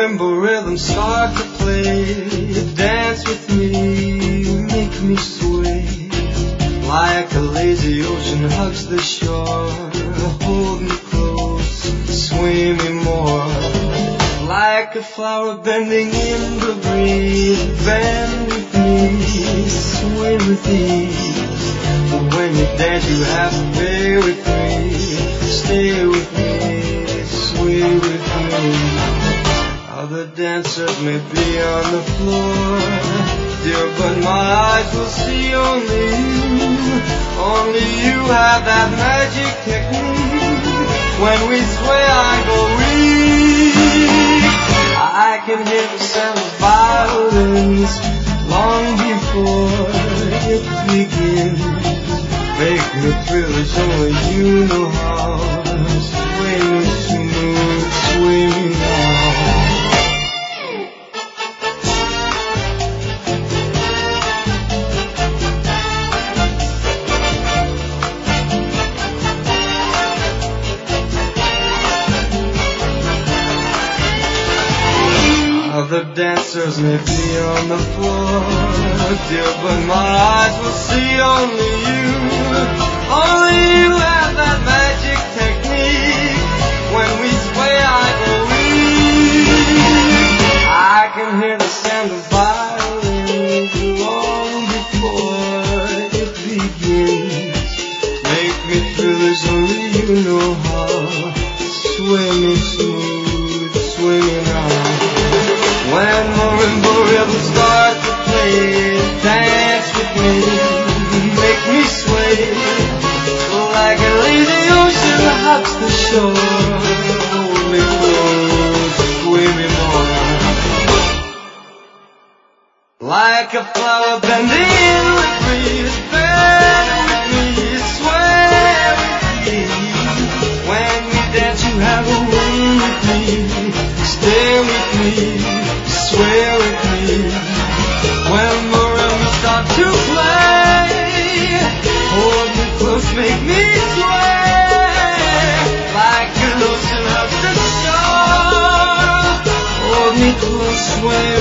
marimba rhythm start to play, dance with me, make me sway, like a lazy ocean hugs the shore, hold me close, sway me more, like a flower bending in the breeze, bend with me, sway with ease, but when you dance you have to stay with me, stay with me, sway with me. Other dancers may be on the floor, dear, but my eyes will see only you. Only you have that magic technique. When we sway I go weak. I can hear the sound of violins long before it begins. Make me thrill as only you know how. Sway me smooth, sway me now. Other dancers may be on the floor, dear, but my eyes will see only you. Only you have that magic technique. When we sway I go weak. I can hear the sound of violins long before it begins. Make me thrill as only you know how. Sway me smooth, sway me now. When marimba rhythm starts to play, dance with me, make me sway, like a lazy ocean hugs the shore, hold me close, sway me more, like a flower bending in the breeze, bend with me, sway with me, when we dance you have a way with me, stay with me, sway with me. When marimba start to play, hold me close, make me sway, like an ocean hugs the shore, hold me close, sway